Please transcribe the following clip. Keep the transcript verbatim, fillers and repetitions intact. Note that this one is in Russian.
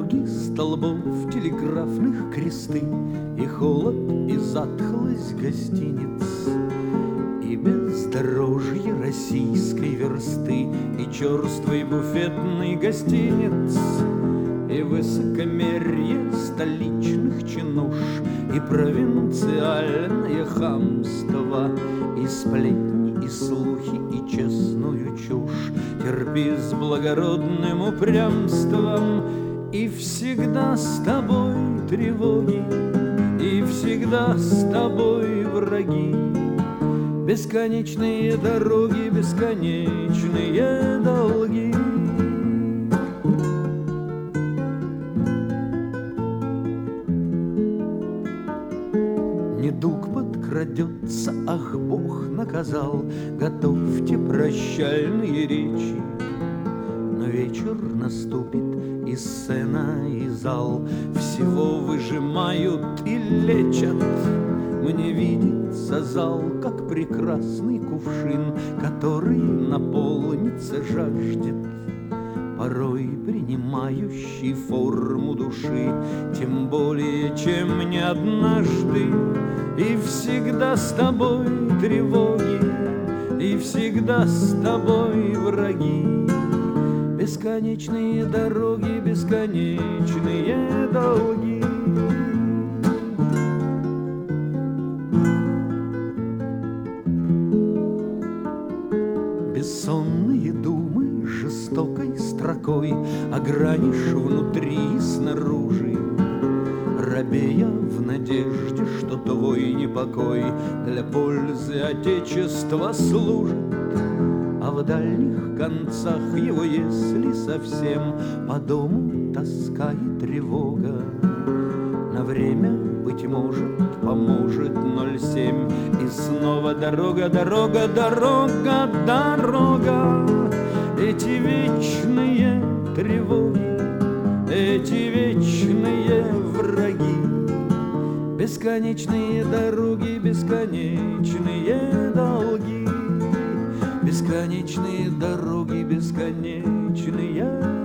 Круги столбов телеграфных, кресты, и холод, и затхлость гостиниц, и бездорожье российской версты, и черствый буфетный гостиниц, и высокомерие столичных чинуш, и провинциальное хамство, и сплетни, и слухи, и честную чушь терпи с благородным упрямством. И всегда с тобой тревоги, и всегда с тобой враги, бесконечные дороги, бесконечные долги. Недуг подкрадется, ах, Бог наказал, готовьте прощальные речи. Но вечер наступит, и сцена, и зал всего выжимают и лечат. Мне видится зал, как прекрасный кувшин, который наполниться жаждет, порой принимающий форму души, тем более, чем не однажды. И всегда с тобой тревоги, и всегда с тобой враги, бесконечные дороги, бесконечные долги. Бессонные думы жестокой строкой огранишь внутри и снаружи, робея в надежде, что твой непокой для пользы Отечества служит. А в дальних концах его, если совсем по дому тоска и тревога, на время, быть может, поможет ноль семь. И снова дорога, дорога, дорога, дорога. Эти вечные тревоги, эти вечные враги, бесконечные дороги, бесконечные долги, бесконечные дороги, бесконечные